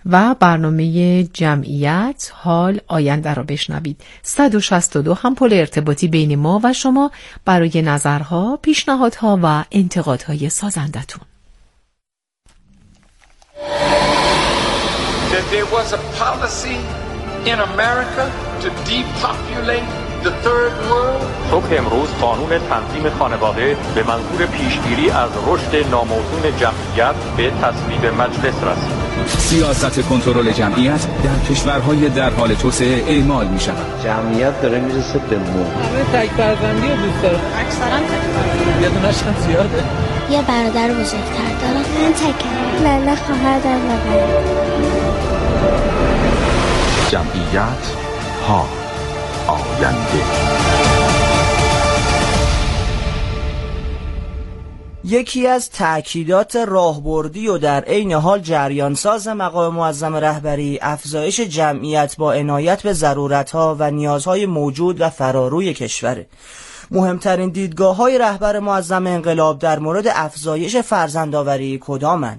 و برنامه جمعیت حال آینده را بشنوید. 162 هم پل ارتباطی بین ما و شما برای نظرها، پیشنهادها و انتقادهای سازندتون. That there was a policy in America to depopulate the third world. صبح امروز قانون تنظیم خانواده به منظور پیشگیری از رشد ناموزون جمعیت به تصویب مجلس رسید. سیاست کنترل جمعیت در کشورهای در حال توسعه اعمال می شود. جمعیت داره میرسه به مرگ. همه تک فرزندی رو دوست دارم. اکثرا تک فرزندی. یه دونه‌ش هم زیاده. یه برادر بزرگتر دارم. من تکم. من خواهر دارم. جمعیت ها آینده. یکی از تأکیدات راهبردی و در عین حال جریانساز مقام معظم رهبری افزایش جمعیت با عنایت به ضرورت‌ها و نیازهای موجود و فراروی کشوره. مهمترین دیدگاه‌های رهبر معظم انقلاب در مورد افزایش فرزندآوری کدامند؟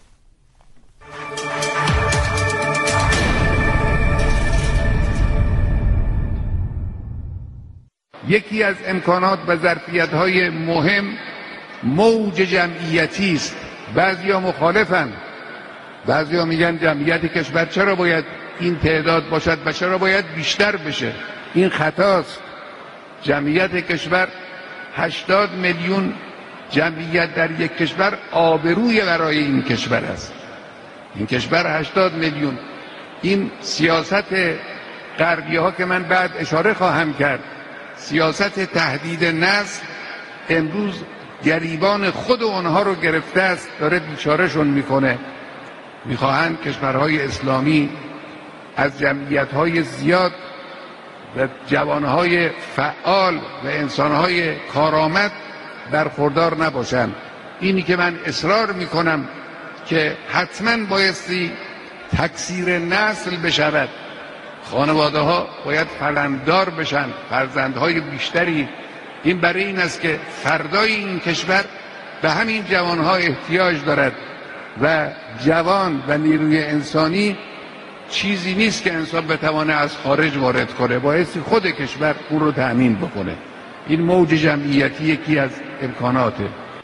یکی از امکانات و ظرفیت‌های مهم موج جمعیتی است. بعضیا مخالفن، بعضیا میگن جمعیت کشور چرا باید این تعداد باشد و چرا باید بیشتر بشه. این خطاست. جمعیت کشور 80 میلیون جمعیت در یک کشور آبروی برای این کشور است. این کشور 80 میلیون. این سیاست غربی‌ها که من بعد اشاره خواهم کرد، سیاست تهدید نسل، امروز گریبان خود اونها رو گرفته است، داره بیچارهشون میکنه. میخواهند کشورهای اسلامی از جمعیتهای زیاد و جوانهای فعال و انسانهای کارآمد برخوردار نباشند. اینی که من اصرار میکنم که حتما بایستی تکثیر نسل بشود. خانواده ها باید فرزنددار بشن، فرزندهای بیشتری. این برای این است که فردای این کشور به همین جوانها احتیاج دارد و جوان و نیروی انسانی چیزی نیست که انسان بتوانه از خارج وارد کنه، بایستی خود کشور اون رو تأمین بکنه. این موج جمعیتی یکی از امکاناته.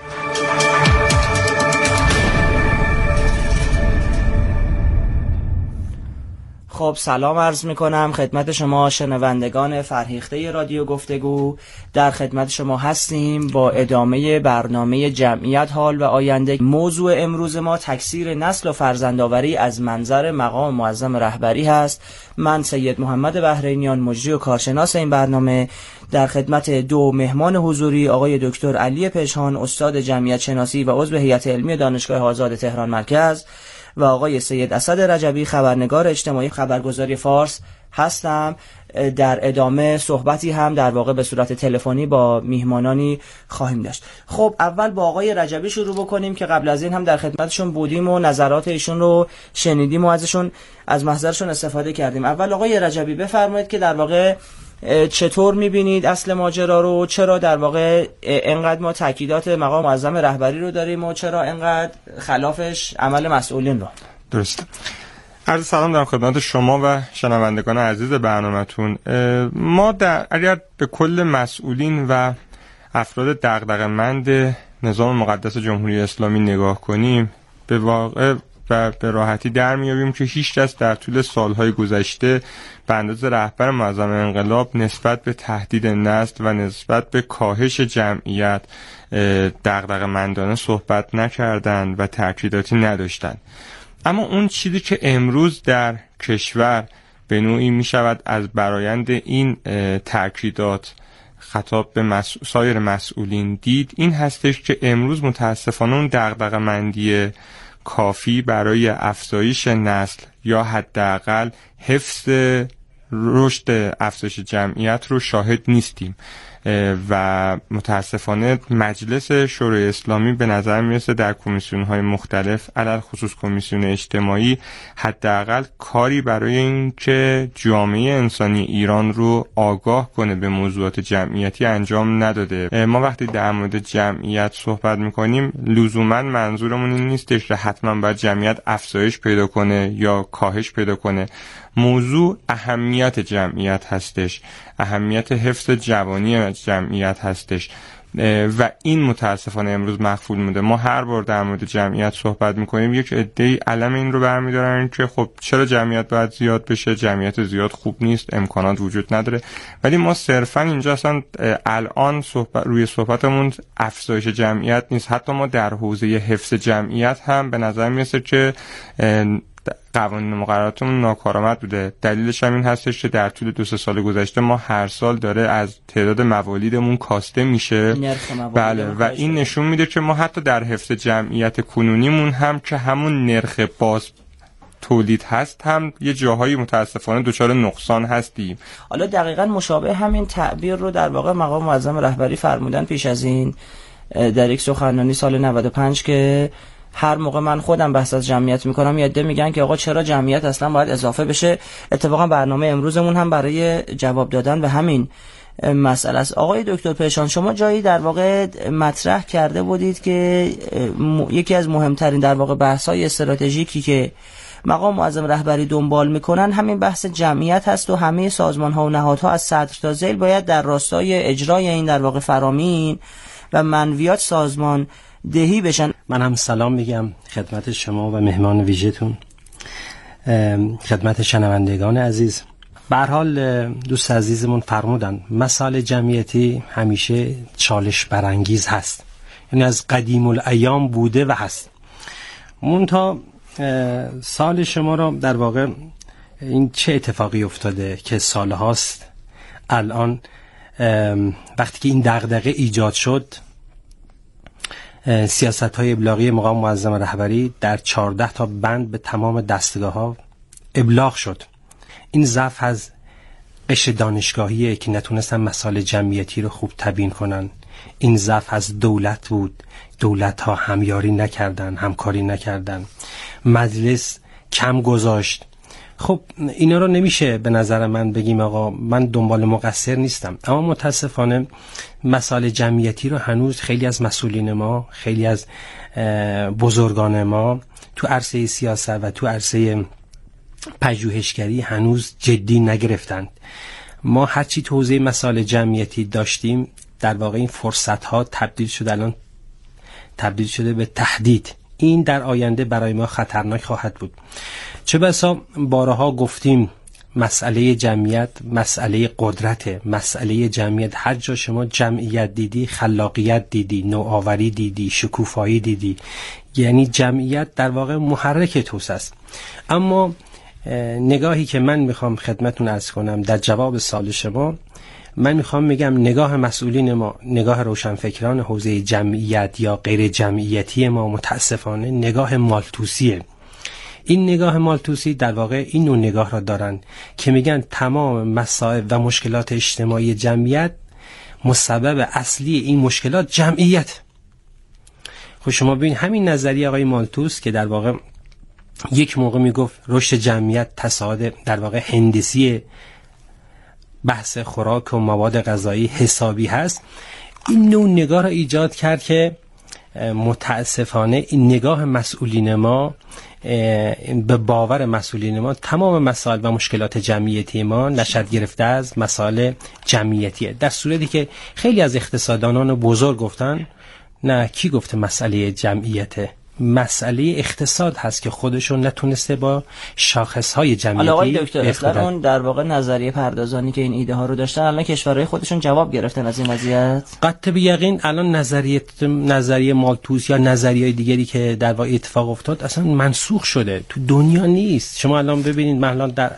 خب سلام عرض میکنم خدمت شما شنوندگان فرهیخته رادیو گفتگو. در خدمت شما هستیم با ادامه برنامه جمعیت حال و آینده. موضوع امروز ما تکثیر نسل و فرزندآوری از منظر مقام معظم رهبری هست. من سید محمد بحرینیان، مجری و کارشناس این برنامه، در خدمت دو مهمان حضوری آقای دکتر علی پژهان، استاد جمعیت شناسی و عضو هیئت علمی دانشگاه آزاد تهران مرکز، و آقای سید اسد رجبی، خبرنگار اجتماعی خبرگزاری فارس هستم. در ادامه صحبتی هم در واقع به صورت تلفنی با میهمانانی خواهیم داشت. خب اول با آقای رجبی شروع بکنیم که قبل از این هم در خدمتشون بودیم و نظرات ایشون رو شنیدیم و ازشون از محضرشون استفاده کردیم. اول آقای رجبی بفرمایید که در واقع چطور میبینید اصل ماجرا رو؟ چرا در واقع انقدر ما تاکیدات مقام معظم رهبری رو داریم و چرا انقدر خلافش عمل مسئولین رو؟ درسته. عرض سلام دارم خدمت شما و شنوندگان عزیز برنامه‌تون. ما اگر به کل مسئولین و افراد دغدغه‌مند نظام مقدس جمهوری اسلامی نگاه کنیم، به واقع و به راحتی در میابیم که هیچ کس در طول سالهای گذشته به اندازه رهبر معظم انقلاب نسبت به تهدید نسل و نسبت به کاهش جمعیت دغدغه‌مندانه صحبت نکردند و تأکیداتی نداشتند. اما اون چیزی که امروز در کشور به نوعی می شود از برآیند این تأکیدات خطاب به سایر مسئولین دید، این هستش که امروز متاسفانه اون دغدغه‌مندی کافی برای افزایش نسل یا حداقل حفظ رشد افزایش جمعیت رو شاهد نیستیم. و متاسفانه مجلس شورای اسلامی به نظر میرسه در کمیسیون‌های مختلف علل خصوص کمیسیون اجتماعی حداقل کاری برای اینکه جامعه انسانی ایران رو آگاه کنه به موضوعات جمعیتی انجام نداده. ما وقتی در مورد جمعیت صحبت میکنیم لزوما منظورمون این نیستش که حتما باید جمعیت افزایش پیدا کنه یا کاهش پیدا کنه. موضوع اهمیت جمعیت هستش، اهمیت حفظ جوانی جمعیت هستش و این متاسفانه امروز مغفول مونده. ما هر بار در مورد جمعیت صحبت میکنیم یک عده‌ای علم این رو برمیدارن که خب چرا جمعیت باید زیاد بشه، جمعیت زیاد خوب نیست، امکانات وجود نداره. ولی ما صرفا اینجا اصلا الان روی صحبتمون افزایش جمعیت نیست. حتی ما در حوزه حفظ جمعیت هم به نظر میرسه که قوانین مقرراتمون ناکارآمد بوده. دلیلش هم این هستش که در طول 2-3 سال گذشته ما هر سال داره از تعداد موالیدمون کاسته میشه. بله و این نشون میده که ما حتی در حفظ جمعیت کنونیمون هم که همون نرخ باز تولید هست هم یه جاهایی متاسفانه دچار نقصان هستیم. حالا دقیقاً مشابه همین تعبیر رو در واقع مقام معظم رهبری فرمودن پیش از این در یک سخنرانی سال 95 که هر موقع من خودم بحث از جمعیت میکنم یه عده میگن که آقا چرا جمعیت اصلا باید اضافه بشه. اتفاقا برنامه امروزمون هم برای جواب دادن به همین مسئله است. آقای دکتر پهشان، شما جایی در واقع مطرح کرده بودید که یکی از مهمترین در واقع بحث‌های استراتژیکی که مقام معظم رهبری دنبال میکنن همین بحث جمعیت هست و همه سازمان‌ها و نهادها از صدر تا ذیل باید در راستای اجرای این در واقع فرامین و منویات سازمان دهی بشن. من هم سلام میگم خدمت شما و مهمان ویژه‌تون، خدمت شنوندگان عزیز. به هر حال دوست عزیزمون فرمودن مسائل جمعیتی همیشه چالش برانگیز هست، یعنی از قدیم الایام بوده و هست. منتها سال شما را در واقع این چه اتفاقی افتاده که سال هاست الان وقتی که این دغدغه ایجاد شد سیاست‌های ابلاغی مقام معظم رهبری در 14 تا بند به تمام دستگاه‌ها ابلاغ شد. این ضعف از قشر دانشگاهیه که نتونستن مسائل جمعیتی رو خوب تبیین کنن. این ضعف از دولت بود، دولت‌ها همیاری نکردن، همکاری نکردن، مجلس کم گذاشت. خب اینا رو نمیشه به نظر من بگیم آقا من دنبال مقصر نیستم، اما متاسفانه مسائل جمعیتی رو هنوز خیلی از مسئولین ما، خیلی از بزرگان ما تو عرصه سیاست و تو عرصه پژوهشگری هنوز جدی نگرفتند. ما هرچی تو حوزه مسائل جمعیتی داشتیم در واقع این فرصت ها تبدیل شده به تهدید. این در آینده برای ما خطرناک خواهد بود. چه بسا بارها گفتیم مسئله جمعیت مسئله قدرت، مسئله جمعیت هر جا شما جمعیت دیدی خلاقیت دیدی، نوآوری دیدی، شکوفایی دیدی، یعنی جمعیت در واقع محرک توسعه است. اما نگاهی که من میخوام خدمتتون عرض کنم در جواب سوال شما، من میخوام بگم نگاه مسئولین ما، نگاه روشنفکران حوزه جمعیت یا غیر جمعیتی ما متاسفانه نگاه مالتوسیه. این نگاه مالتوسی در واقع این نوع نگاه را دارن که میگن تمام مسائل و مشکلات اجتماعی جمعیت مسبب اصلی این مشکلات جمعیت. خب شما ببین همین نظریه آقای مالتوس که در واقع یک موقع میگفت رشد جمعیت تصاعد در واقع هندسی بحث خوراک و مواد غذایی حسابی هست، این نوع نگاه را ایجاد کرد که متاسفانه این نگاه مسئولین ما به باور مسئولین ما تمام مسائل و مشکلات جمعیتی ما نشأت گرفته از مسائل جمعیتیه، در صورتی که خیلی از اقتصاددانان بزرگ گفتن نه، کی گفته مسئله جمعیته؟ مسئله اقتصاد هست که خودشون نتونسته با شاخصهای جمعیتی. آقای دکتر اصلا اون در واقع نظریه پردازانی که این ایده ها رو داشتن الان کشورهای خودشون جواب گرفتن از این وضعیت. قطع به یقین الان نظریه مالتوس یا نظریه دیگری که در واقع اتفاق افتاد اصلا منسوخ شده، تو دنیا نیست. شما الان ببینید، من الان در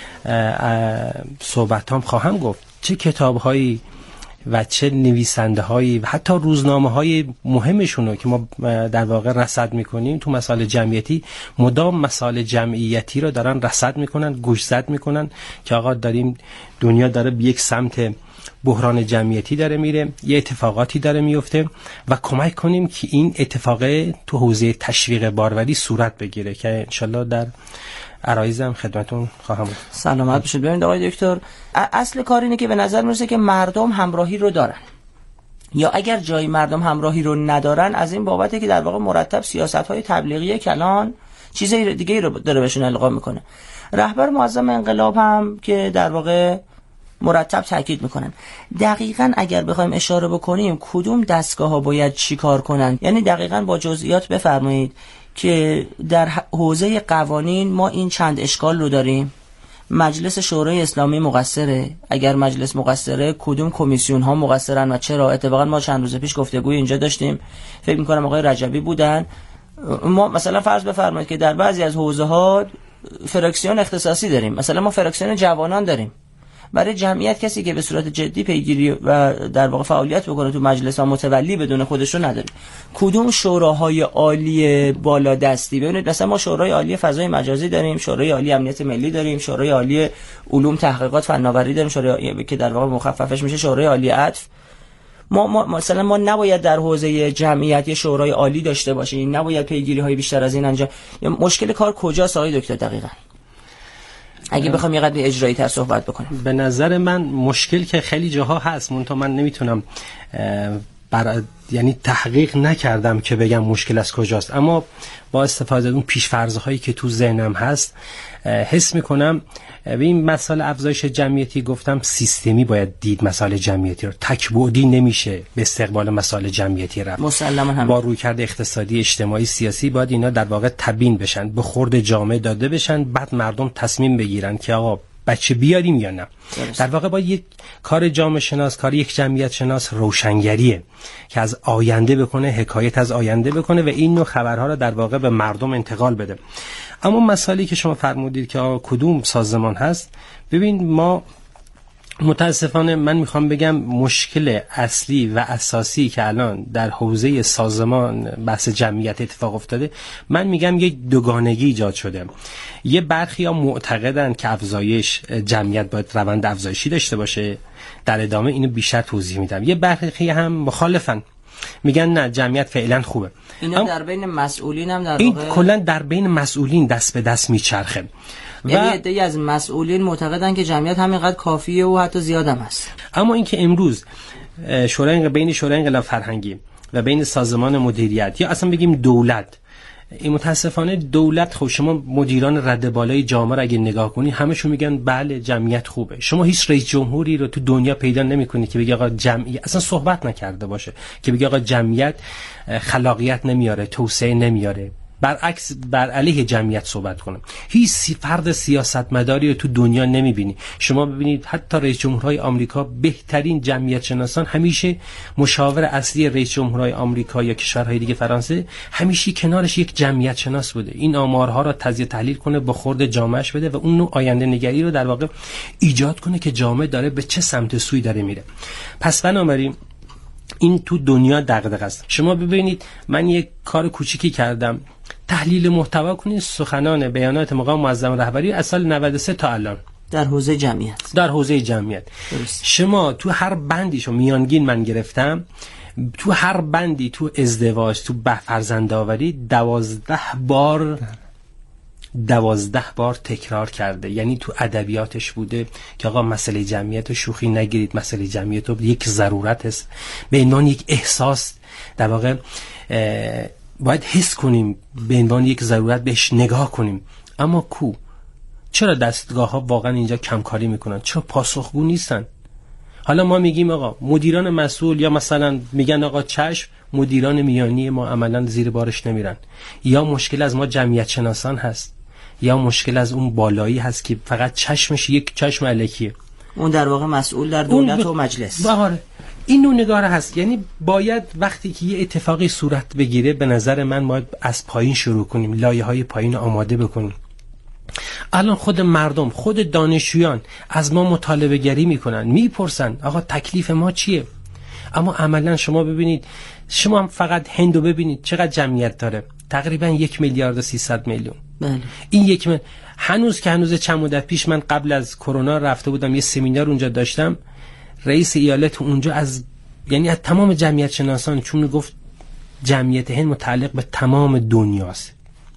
صحبتام خواهم گفت چه کتاب‌هایی و چه نویسنده هایی و حتی روزنامه های مهمشون رو که ما در واقع رصد میکنیم تو مسائل جمعیتی، مدام مسائل جمعیتی رو دارن رصد میکنن، گوشزد میکنن که آقا داریم دنیا داره به یک سمت بحران جمعیتی داره میره، یه اتفاقاتی داره میفته و کمک کنیم که این اتفاق تو حوزه تشویق باروری صورت بگیره که انشالله در عرایزم خدمتون خواهم بود. سلامت باشید. ببینید آقای دکتر، اصل کار اینه که به نظر میرسه که مردم همراهی رو دارن، یا اگر جای مردم همراهی رو ندارن از این بابته که در واقع مرتب سیاست‌های تبلیغی کلان چیز دیگه رو داره بهشون القا میکنه. رهبر معظم انقلاب هم که در واقع مرتب تاکید میکنن. دقیقاً اگر بخوایم اشاره بکنیم کدوم دستگاه‌ها باید چی کار کنن، یعنی دقیقاً با جزئیات بفرمایید که در حوزه قوانین ما این چند اشکال رو داریم. مجلس شورای اسلامی مقصره؟ اگر مجلس مقصره کدوم کمیسیون ها مقصرن و چرا؟ اتفاقا ما چند روز پیش گفتگوی اینجا داشتیم، فکر میکنم آقای رجبی بودن. ما مثلا فرض بفرمایید که در بعضی از حوزه ها فراکسیون اختصاصی داریم، مثلا ما فراکسیون جوانان داریم. برای جمعیت کسی که به صورت جدی پیگیری و در واقع فعالیت بکنه تو مجلس ها متولی بدون خودشون نداریم. کدوم شوراهای عالی بالا دستی؟ ببینید مثلا ما شورای عالی فضای مجازی داریم، شورای عالی امنیت ملی داریم، شورای عالی علوم تحقیقات فناوری داریم، شورای که در واقع مخففش میشه شورای عالی عطف. ما مثلا ما نباید در حوزه جمعیت شورای عالی داشته باشیم، نباید پیگیری های بیشتر از این انجام. مشکل کار کجاست آقای دکتر دقیقاً؟ اگه بخوام یه قدری اجرایی تر صحبت بکنیم. به نظر من مشکل که خیلی جاها هست، من نمیتونم یعنی تحقیق نکردم که بگم مشکل از کجاست، اما با استفاده از اون پیش‌فرض‌هایی که تو ذهنم هست حس میکنم به این مسائل افزایش جمعیتی گفتم سیستمی باید دید. مسائل جمعیتی رو تک‌بعدی نمیشه به استقبال مسائل جمعیتی رفت. مسلماً هم با رویکرد اقتصادی، اجتماعی، سیاسی باید اینا در واقع تبیین بشن، به خورد جامعه داده بشن، بعد مردم تصمیم بگیرن که آقا بچه بیاریم یا نه. در واقع باید یک کار جامعه شناس، کار یک جمعیت شناس روشنگریه که از آینده بکنه، حکایت از آینده بکنه و این نوع خبرها رو در واقع به مردم انتقال بده. اما مسائلی که شما فرمودید که کدوم سازمان هست، ببین ما متاسفانه من میخوام بگم مشکل اصلی و اساسی که الان در حوزه سازمان بحث جمعیت اتفاق افتاده، من میگم یک دوگانگی ایجاد شده. یه برخی ها معتقدن که افزایش جمعیت باید روند افزایشی داشته باشه، در ادامه اینو بیشتر توضیح میدم. یه برخی هم مخالفن، میگن نه جمعیت فعلا خوبه. اینا در بین مسئولین هم در این واقع کلا در بین مسئولین دست به دست میچرخه. یعنی عده‌ای از مسئولین معتقدن که جمعیت همینقدر کافیه و حتی زیادم هست. اما اینکه امروز بین شورای انقلاب فرهنگی و بین سازمان مدیریت یا اصلا بگیم دولت، این متاسفانه دولت، خب شما مدیران رده بالای جامعه رو اگه نگاه کنی همشون میگن بله جمعیت خوبه. شما هیچ رئیس جمهوری رو تو دنیا پیدا نمی‌کنی که بگه آقا جمعیت اصلا صحبت نکرده باشه، که بگه آقا جمعیت خلاقیت نمیاره، توسعه نمیاره، برعکس بر علیه جمعیت صحبت کنم. هیچ فرد سیاستمداری رو تو دنیا نمیبینی. شما ببینید حتی رئیس جمهورهای آمریکا، بهترین جمعیت شناسان همیشه مشاور اصلی رئیس جمهورهای آمریکا یا کشورهای دیگه، فرانسه، همیشه کنارش یک جمعیت شناس بوده. این آمارها رو تجزیه تحلیل کنه، به خورد جامعهش بده و اون نوع آینده نگری رو در واقع ایجاد کنه که جامعه داره به چه سمت سوی داره میره. پس بنابراین این تو دنیا دغدغه است. شما ببینید من یک کار کوچیکی کردم، تحلیل محتوا کنید سخنان بیانات مقام معظم رهبری از سال 93 تا الان در حوزه جمعیت. درست. شما تو هر بندیشو میانگین من گرفتم، تو هر بندی، تو ازدواج، تو فرزندآوری 12 بار تکرار کرده. یعنی تو ادبیاتش بوده که آقا مسئله جمعیت رو شوخی نگیرید، مسئله جمعیت رو یک ضرورت است، به عنوان یک احساس در واقع باید حس کنیم، به عنوان یک ضرورت بهش نگاه کنیم. اما چرا دستگاه ها واقعا اینجا کمکاری میکنن؟ چرا پاسخگو نیستن؟ حالا ما میگیم آقا مدیران مسئول، یا مثلا میگن آقا چشم، مدیران میانی ما عملا زیر بارش نمیرن. یا مشکل از ما جمعیت شناسان هست، یا مشکل از اون بالایی هست که فقط چشمش یک چشم الکیه، اون در واقع مسئول در دولت و مجلس. این نوع نگاره هست. یعنی باید وقتی که یه اتفاقی صورت بگیره، به نظر من باید از پایین شروع کنیم، لایه‌های پایین آماده بکنیم. الان خود مردم، خود دانشجویان از ما مطالبه گری میکنن، میپرسن آقا تکلیف ما چیه؟ اما عملا شما ببینید، شما هم فقط هندو ببینید چقدر جمعیت داره، تقریبا 1 میلیارد و 300 میلیون. بله. این هنوز چند مدت پیش من قبل از کرونا رفته بودم یه سمینار اونجا داشتم، رئیس ایالت اونجا از تمام جمعیت شناسان، چون گفت جمعیت هند متعلق به تمام دنیاست،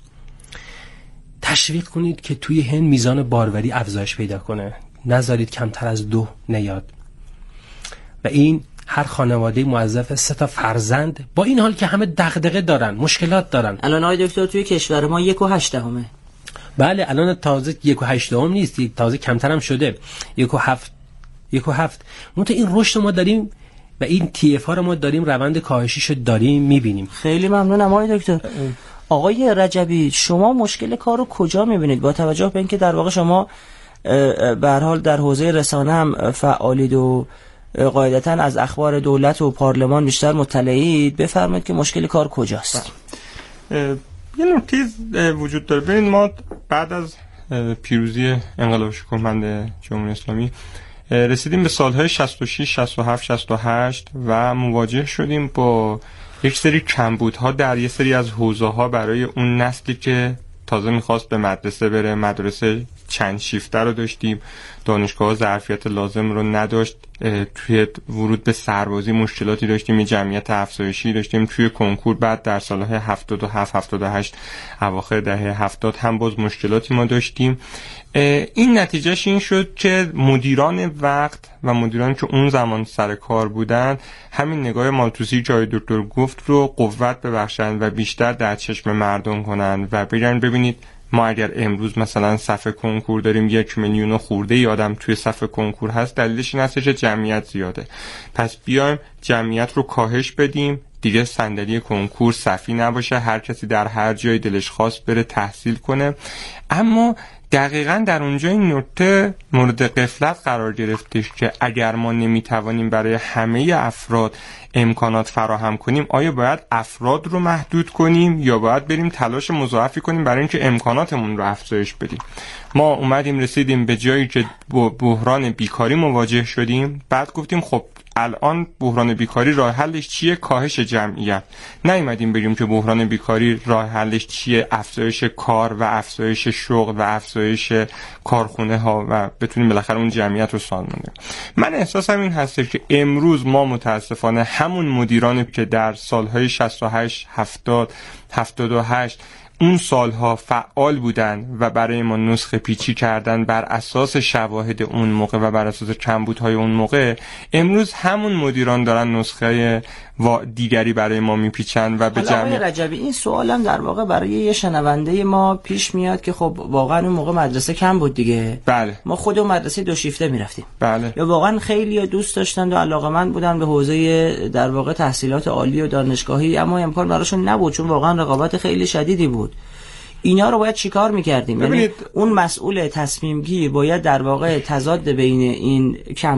تشویق کنید که توی هند میزان باروری افزایش پیدا کنه، نذارید کمتر از 2 نیاد. و این هر خانواده موظف 3 تا فرزند، با این حال که همه دغدغه دارن، مشکلات دارن. الان آقای دکتر توی کشور ما 1.8 بله، الان تازه 1.8 نیست، تازه کمتر هم شده، 1.7. منتها این رشد ما داریم و این TF ها رو ما داریم، روند کاهشیشو داریم میبینیم. خیلی ممنونم آقای دکتر. آقای رجبی، شما مشکل کار رو کجا میبینید با توجه به اینکه در واقع شما به هر حال در حوزه رسانه هم فعالید و قاعدتاً از اخبار دولت و پارلمان بیشتر مطلعید؟ بفرمایید که مشکل کار کجاست؟ یه نکته وجود داره. ببینید ما بعد از پیروزی انقلاب شکوهمند جمهوری اسلامی رسیدیم به سالهای 66 67 68 و مواجه شدیم با یک سری کمبودها در یک سری از حوزه‌ها برای اون نسلی که تازه میخواست به مدرسه بره. مدرسه چند شیفته رو داشتیم، دانشگاه ظرفیت لازم رو نداشت، توی ورود به سربازی مشکلاتی داشتیم، یه جمعیت افزایشی داشتیم، توی کنکور بعد در سالهای 77 78 اواخر دهه 70 هم باز مشکلاتی ما داشتیم. این نتیجهش این شد که مدیران وقت و مدیران که اون زمان سر کار بودن همین نگاه مالتوسی که دکتر گفت رو قوت ببخشن و بیشتر در چشم مردم کنن و بگن ببینید ما اگر امروز مثلا صف کنکور داریم 1 میلیون خورده ای آدم توی صف کنکور هست، دلیلش این هست که جمعیت زیاده، پس بیایم جمعیت رو کاهش بدیم، دیگه صندلی کنکور صفی نباشه، هر کسی در هر جای دلش خواست بره تحصیل کنه. اما دقیقاً در اونجا این نکته مورد غفلت قرار گرفتش که اگر ما نمیتوانیم برای همه افراد امکانات فراهم کنیم، آیا باید افراد رو محدود کنیم یا باید بریم تلاش مضاعفی کنیم برای اینکه امکاناتمون رو افزایش بدیم؟ ما اومدیم رسیدیم به جایی که با بحران بیکاری مواجه شدیم، بعد گفتیم خب الان بحران بیکاری راه حلش چیه؟ کاهش جمعیت. نیومدیم بگیم که بحران بیکاری راه حلش چیه؟ افزایش کار و افزایش شغل و افزایش کارخونه ها و بتونیم بالاخره اون جمعیت رو سالمون کنیم. من احساسم این هسته که امروز ما متاسفانه همون مدیرانی که در سالهای 68 70 78 اون سالها فعال بودن و برای ما نسخه پیچی کردن بر اساس شواهد اون موقع و بر اساس کمبودهای اون موقع، امروز همون مدیران دارن نسخه دیگری برای ما میپیچن و به جمعیت. رجبی، این سوالم در واقع برای یه شنونده ما پیش میاد که خب واقعا اون موقع مدرسه کم بود دیگه. بله. ما خودمون مدرسه 2 شیفته میرفتیم. بله. یا واقعا خیلی دوست داشتن و علاقه‌مند بودن به حوزه در واقع تحصیلات عالی و دانشگاهی، اما امکان براشون نبود چون واقعا رقابت خیلی شدیدی بود. اینا رو باید چیکار می‌کردیم؟ یعنی اون مسئول تصمیم گیر باید در واقع تضاد بین این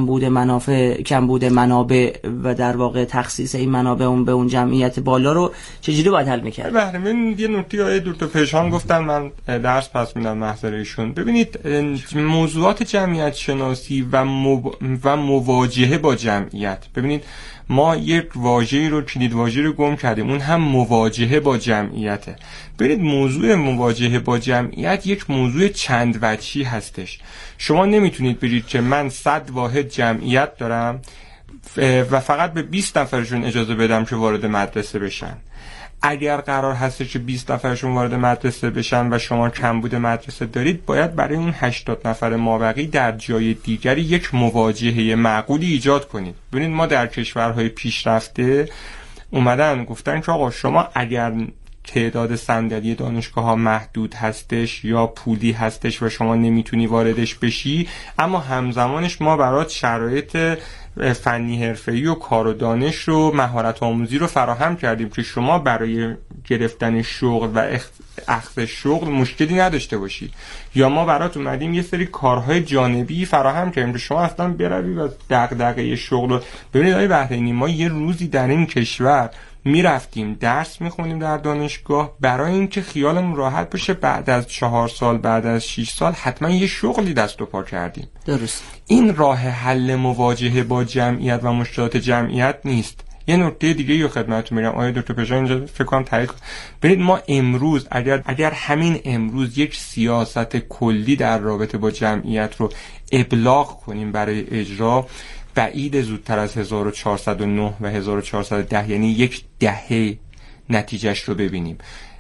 کمبود منابع و در واقع تخصیص این منابع اون به اون جمعیت بالا رو چجوری باید حل می‌کرد؟ بله، من یه نکته آیه دکتر پژمان گفتن، من درس پس میدم محضر ایشون. ببینید موضوعات جمعیت شناسی و مواجهه با جمعیت، ببینید ما یک واژه‌ای رو کلید واژه رو گم کردیم، اون هم مواجهه با جمعیته. ببینید موضوع مواجهه با جمعیت یک موضوع چند وجهی هستش. شما نمیتونید بگید که من 100 واحد جمعیت دارم و فقط به 20 نفرشون اجازه بدم که وارد مدرسه بشن. اگر قرار هست که 20 نفرشون وارد مدرسه بشن و شما کمبود مدرسه دارید، باید برای اون 80 نفر مابقی در جای دیگری یک مواجهه معقولی ایجاد کنید. ببینید ما در کشورهای پیشرفته اومدن گفتن که آقا شما اگر تعداد صندلی دانشگاه ها محدود هستش یا پولی هستش و شما نمیتونی واردش بشی، اما همزمانش ما برات شرایط فنی حرفه‌ای و کار و دانش و مهارت آموزی رو فراهم کردیم که شما برای گرفتن شغل و اخذ شغل مشکلی نداشته باشی، یا ما برات اومدیم یه سری کارهای جانبی فراهم کردیم که شما اصلا بروی و دغدغه شغل رو ببینید. آقای بحرینی، ما یه روزی در این کشور میرفتیم درس میخونیم در دانشگاه برای اینکه خیالمون راحت بشه بعد از 4 سال بعد از 6 سال حتما یه شغلی دست و پا کردیم. درست. این راه حل مواجهه با جمعیت و مشکلات جمعیت نیست. یه نکته دیگه رو خدمتتون میگم آقای دکتر پژمان اینجا فکر کنم تایید کنید. ببینید ما امروز اگر همین امروز یک سیاست کلی در رابطه با جمعیت رو ابلاغ کنیم برای اجرا، بعید زودتر از 1409 و 1410، یعنی یک دهه نتیجهش رو ببینیم.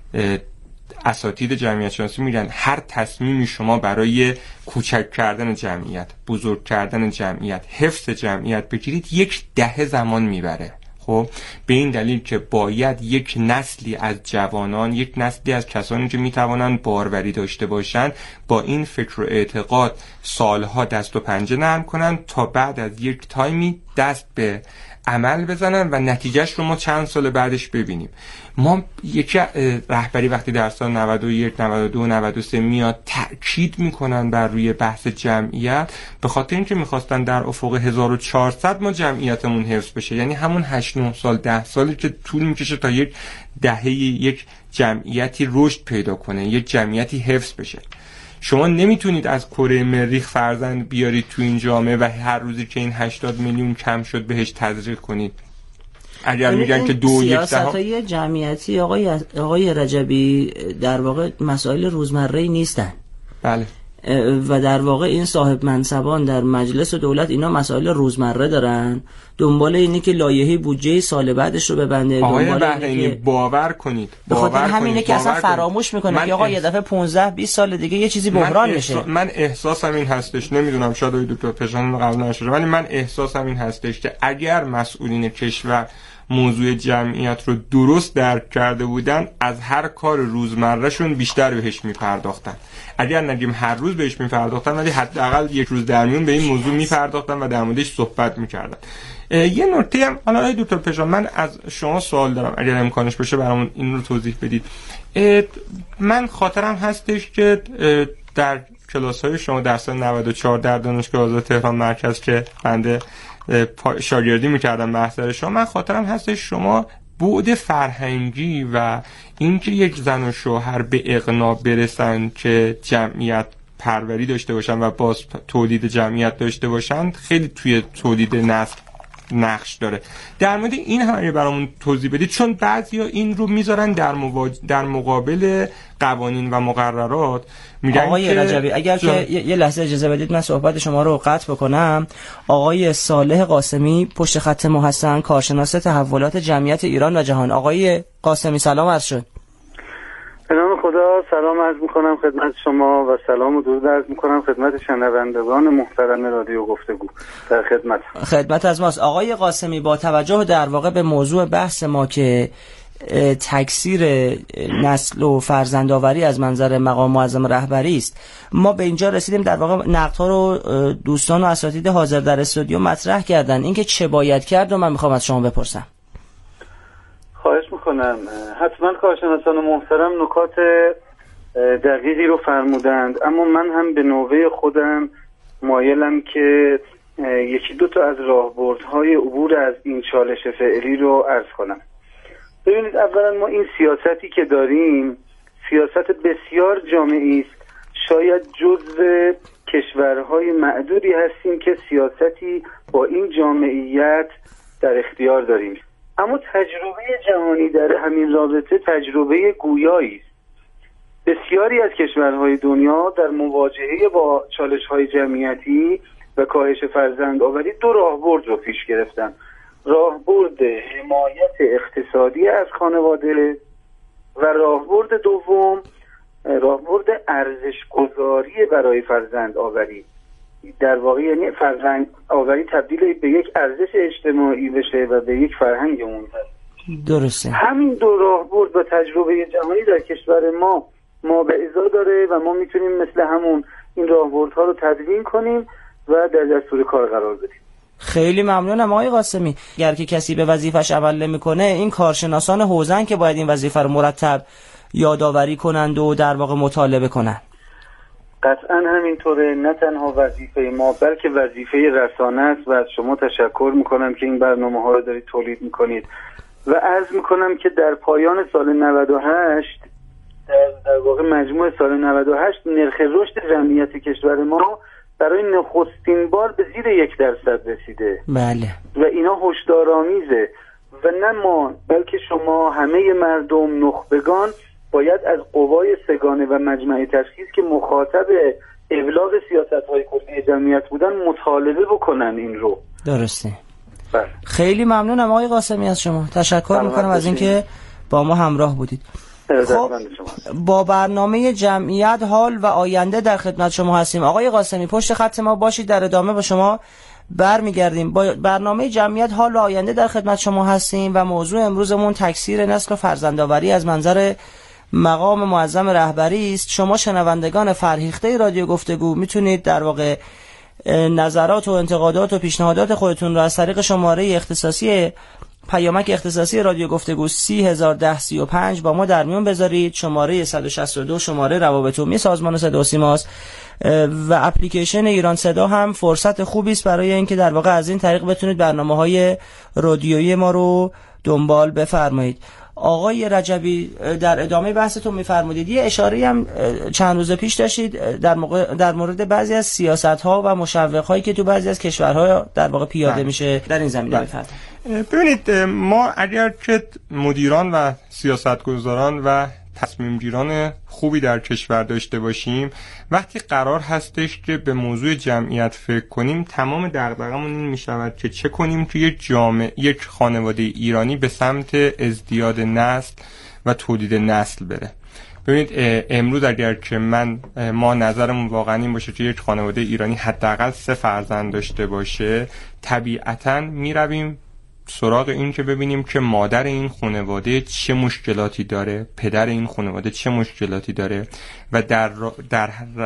اساتید جمعیت شناسی میگن هر تصمیمی شما برای کوچک کردن جمعیت، بزرگ کردن جمعیت، حفظ جمعیت بگیرید، یک دهه زمان میبره. خب به این دلیل که باید یک نسلی از جوانان، یک نسلی از کسانی که میتوانند باروری داشته باشند، با این فکر و اعتقاد سالها دست و پنجه نرم کنند تا بعد از یک تایمی دست به عمل بزنن و نتیجهش رو ما چند سال بعدش ببینیم. ما یک رهبری وقتی در سال 91 92 93 میاد تأکید میکنن بر روی بحث جمعیت، به خاطر اینکه میخواستن در افق 1400 ما جمعیتمون حفظ بشه، یعنی همون 8 9 سال 10 سالی که طول میکشه تا یک دهه یک جمعیتی رشد پیدا کنه، یک جمعیتی حفظ بشه. شما نمیتونید از کره مریخ فرزند بیارید تو این جامعه و هر روزی که این 80 میلیون کم شد بهش تزریق کنید. اگر میگن که 2.1 سیاست‌های جمعیتی آقای رجبی در واقع مسائل روزمره‌ای نیستن. بله. و در واقع این صاحب منصبان در مجلس و دولت اینا مسائل روزمره دارن، دنبال اینه که لایحه بودجه سال بعدش رو ببنده. آقای بحرینی باور کنید، بخاطر همینه که اصلا فراموش میکنه که آقا یه دفعه 15 20 سال دیگه یه چیزی بحران میشه. من احساسم این هستش، نمیدونم شاید آقای دکتر پژمان قبول نشه، ولی من احساسم این هستش که اگر مسئولین کشور موضوع جمعیت رو درست درک کرده بودن، از هر کار روزمرهشون بیشتر بهش میپرداختن. اگر نگیم هر روز بهش میپرداختن، ولی حداقل یک روز در میون به این موضوع میپرداختن و در موردش صحبت میکردن. یه نکته هم حالا دکتر پژمان من از شما سوال دارم، اگر امکانش بشه برامون این رو توضیح بدید. من خاطرم هستش که در کلاس‌های شما در سال 94 در دانشگاه آزاد تهران مرکز که بنده شاگردی میکردم محضر شما، من خاطرم هستش شما بعد فرهنگی و اینکه یک زن و شوهر به اقناع برسن که جمعیت پروری داشته باشن و باز تولید جمعیت داشته باشن خیلی توی تولید نسل نقش داره. در مورد این هم برامون توضیح بدید، چون بعضیا این رو میذارن در مقابل قوانین و مقررات. میگن آقای رجبی اگر که یه لحظه اجازه بدید من صحبت شما رو قطع بکنم. آقای صالح قاسمی پشت خط ما هستن، کارشناس تحولات جمعیت ایران و جهان. آقای قاسمی سلام عرض شد. به نام خدا سلام عرض میکنم خدمت شما و سلام و درود عرض میکنم خدمت شنوندگان محترم رادیو گفتگو. در خدمت از ماست. آقای قاسمی با توجه در واقع به موضوع بحث ما که تکثیر نسل و فرزندآوری از منظر مقام معظم رهبری است، ما به اینجا رسیدیم در واقع نقدها رو دوستان و اساتید حاضر در استودیو مطرح کردن. اینکه چه باید کرد و من میخوام از شما بپرسم. خواهش میکنم. حتما کارشناسان محترم نکات دقیقی رو فرمودند، اما من هم به نوبه خودم مایلم که یکی دو تا از راهبردهای عبور از این چالش فعلی رو عرض کنم. ببینید، اولا ما این سیاستی که داریم سیاست بسیار جامعی است. شاید جزو کشورهای معدودی هستیم که سیاستی با این جامعیت در اختیار داریم، اما تجربه جهانی در همین رابطه تجربه گویایی است. بسیاری از کشورهای دنیا در مواجهه با چالش‌های جمعیتی و کاهش فرزندآوری دو راهبرد رو پیش گرفتن: راهبرد حمایت اقتصادی از خانواده و راهبرد دوم راهبرد ارزش‌گذاری برای فرزندآوری. در واقع یعنی فرزندآوری تبدیل به یک ارزش اجتماعی بشه و به یک فرهنگ منتظم. درسته. همین دو راهبرد و تجربه جهانی در کشور ما به ازا داره و ما میتونیم مثل همون این راهبردها رو تدوین کنیم و در دستور کار قرار بدیم. خیلی ممنونم آقای قاسمی. اگر که کسی به وظیفش عمل نمی‌کنه، این کارشناسان حوزه‌ان که باید این وظیفه رو مرتب یادآوری کنند و در واقع مطالبه کنند. قطعا همینطوره. نه تنها وظیفه ما بلکه وظیفه رسانه است و از شما تشکر میکنم که این برنامه ها رو دارید تولید میکنید و عرض میکنم که در پایان سال 98 در واقع مجموع سال 98 نرخ رشد جمعیت کشور ما برای نخستین بار به زیر 1% رسیده. بله. و اینا هشدارآمیزه و نه ما بلکه شما همه مردم نخبگان باید از قوای سگانه و مجمع تشخیص که مخاطب ابلاغ سیاست‌های کلی جمعیت بودن مطالبه بکنن این رو. درسته. بله. خیلی ممنونم آقای قاسمی از شما. تشکر میکنم از اینکه با ما همراه بودید. خب با برنامه جمعیت حال و آینده در خدمت شما هستیم. آقای قاسمی پشت خط ما باشید، در ادامه با شما برمیگردیم. با برنامه جمعیت حال و آینده در خدمت شما هستیم و موضوع امروزمون تکثیر نسل و فرزندآوری از منظر مقام معظم رهبری است. شما شنوندگان فرهیخته رادیو گفتگو میتونید در واقع نظرات و انتقادات و پیشنهادات خودتون رو از طریق شماره اختصاصی پیامک اختصاصی رادیو گفتگو 301035 با ما در میون بذارید. شماره 162 شماره روابط عمومی سازمان صدا و سیماست و اپلیکیشن ایران صدا هم فرصت خوبی است برای اینکه در واقع از این طریق بتونید برنامه‌های رادیویی ما رو دنبال بفرمایید. آقای رجبی در ادامه بحثتون می‌فرمودید یه اشاره هم چند روز پیش داشتید در مورد بعضی از سیاست‌ها و مشوق‌هایی که تو بعضی از کشورها در واقع پیاده میشه در این زمینه بفرمایید. ببینید ما اگر که مدیران و سیاستگزاران و تصمیم گیران خوبی در کشور داشته باشیم، وقتی قرار هستش که به موضوع جمعیت فکر کنیم تمام دغدغه‌مون این میشود که چه کنیم که یک خانواده ایرانی به سمت ازدیاد نسل و تولید نسل بره. ببینید امروز اگر که ما نظرمون واقعا این باشه که یک خانواده ایرانی حداقل 3 فرزند داشته باشه، طبیعتاً میرویم سراغ این که ببینیم که مادر این خانواده چه مشکلاتی داره، پدر این خانواده چه مشکلاتی داره و در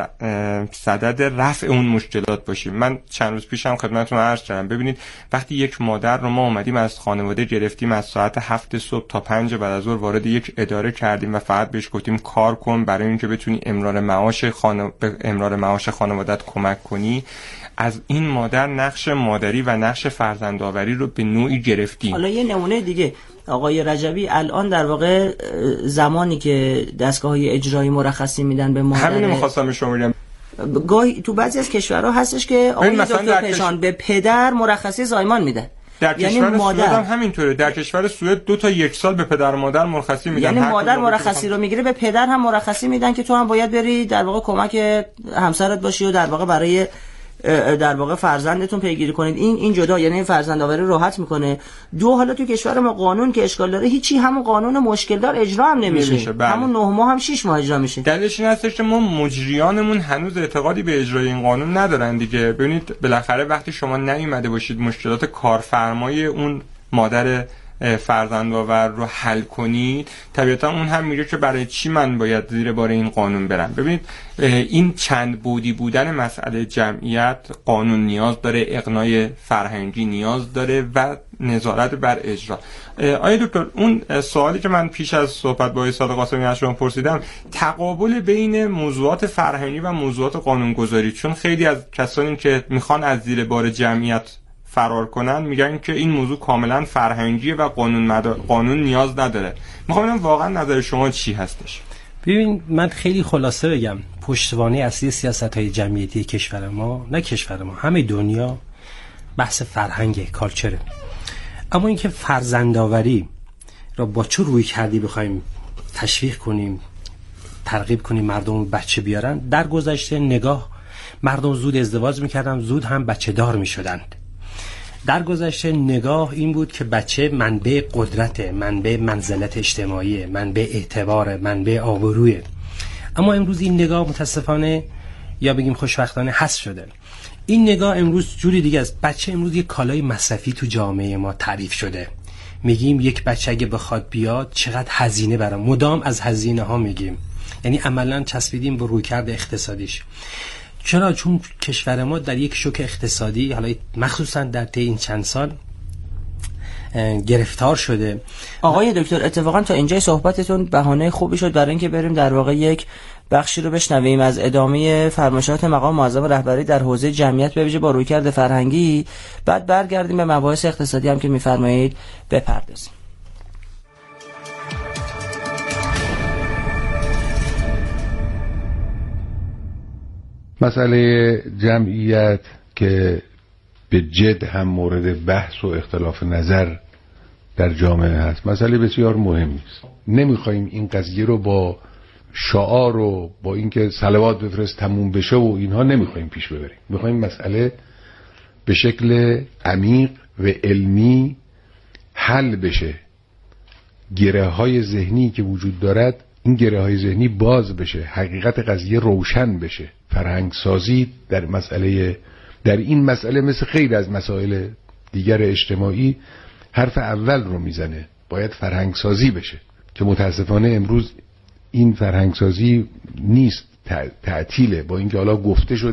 صدد رفع اون مشکلات باشیم. من چند روز پیشم خدمتتون عرض کردم، ببینید وقتی یک مادر رو ما اومدیم از خانواده گرفتیم، از ساعت 7 صبح تا 5 بعد از ظهر وارد یک اداره کردیم و فقط بهش گفتیم کار کن برای اینکه بتونی امرار معاش خانواده‌ات کمک کنی، از این مادر نقش مادری و نقش فرزندآوری رو به نوعی گرفتیم. حالا یه نمونه دیگه آقای رجبی، الان در واقع زمانی که دستگاه‌های اجرایی مرخصی میدن به مادر، همین می‌خواستم شما بگم، گاهی تو بعضی از کشورها هستش که آقای دکتر پیشان به پدر مرخصی زایمان میدن. در کشور سوئد هم همینطوره. در کشور سوئد 2 تا 1 سال به پدر و مادر مرخصی میدن. یعنی مادر مرخصی رو میگیره، به پدر هم مرخصی میدن که تو هم باید بری در واقع کمک همسرت باشی و در واقع برای در واقع فرزندتون پیگیری کنید. این جدا، یعنی فرزندآوری راحت میکنه. 2 حالا تو کشور ما قانون که اشکال داره، هیچی همون قانون مشکل دار اجرا هم نمیشه. همون 9 ماه هم 6 ماه اجرا میشه. دلیلش این هستش که ما مجریانمون هنوز اعتقادی به اجرای این قانون ندارن دیگه. ببینید بالاخره وقتی شما نیومده باشید مشکلات کارفرمای اون مادر فرزندآور رو حل کنید، طبیعتا اون هم میگه که برای چی من باید زیر بار این قانون برم. ببینید این چند بعدی بودن مسئله جمعیت، قانون نیاز داره، اقناع فرهنگی نیاز داره و نظارت بر اجرا. آیا دکتر، اون سوالی که من پیش از صحبت با استاد قاسمی از شما پرسیدم، تقابل بین موضوعات فرهنگی و موضوعات قانونگذاری، چون خیلی از کسانی که میخوان از زیر بار جمعیت فرار کنن میگن که این موضوع کاملا فرهنگیه و قانون نیاز نداره. میخوام ببینم واقعا نظر شما چی هستش؟ ببین من خیلی خلاصه بگم، پشتوانه اصلی سیاست‌های جمعیتی کشور ما، نه کشور ما، همه دنیا، بحث فرهنگ، کالچره. اما اینکه فرزندآوری را با چه روی کردی بخوایم تشویق کنیم، ترغیب کنیم مردم بچه بیارن، در گذشته نگاه مردم زود ازدواج میکردن، زود هم بچه دار میشدند. در گذشته نگاه این بود که بچه منبع قدرت، منبع منزلت اجتماعی، منبع اعتبار، منبع آبرویه. اما امروز این نگاه متاسفانه یا بگیم خوشبختانه حذف شده. این نگاه امروز جوری دیگه است. بچه امروز یک کالای مصرفی تو جامعه ما تعریف شده. میگیم یک بچه اگه بخواد بیاد چقدر هزینه برام، مدام از هزینه ها میگیم، یعنی عملاً چسبیدیم به رویکرد اقتصادیش. چرا؟ چون کشور ما در یک شوک اقتصادی، حالا مخصوصا در طی این چند سال گرفتار شده. آقای دکتر اتفاقا تا اینجای صحبتتون بهانه خوبی شد برای اینکه بریم در واقع یک بخشی رو بشنویم از ادامه فرمایشات مقام معظم رهبری در حوزه جمعیت به ویژه با رویکرد فرهنگی، بعد برگردیم به مباحث اقتصادی هم که می‌فرمایید بپردازیم. مسئله جمعیت که به جد هم مورد بحث و اختلاف نظر در جامعه هست مسئله بسیار مهمی است. نمیخوایم این قضیه رو با شعار و با اینکه صلوات بفرست تموم بشه و اینها نمیخوایم پیش ببریم. میخوایم مسئله به شکل عمیق و علمی حل بشه. گره‌های ذهنی که وجود دارد این گره‌های ذهنی باز بشه، حقیقت قضیه روشن بشه. فرهنگ سازی در این مسئله مثل خیلی از مسائل دیگر اجتماعی حرف اول رو میزنه. باید فرهنگ سازی بشه که متاسفانه امروز این فرهنگ سازی نیست، تعطیله. با اینکه حالا گفته شده